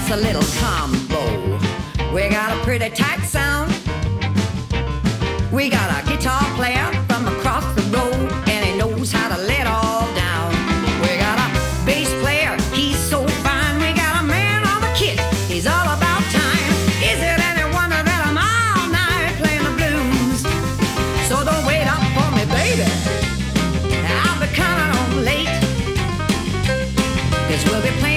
It's a little combo. We got a pretty tight sound. We got a guitar player from across the road, and he knows how to let all down. We got a bass player, he's so fine. We got a man on the kit, he's all about time. Is it any wonder that I'm all night playing the blues? So don't wait up for me, baby, I'll be coming home late, 'cause we'll be playing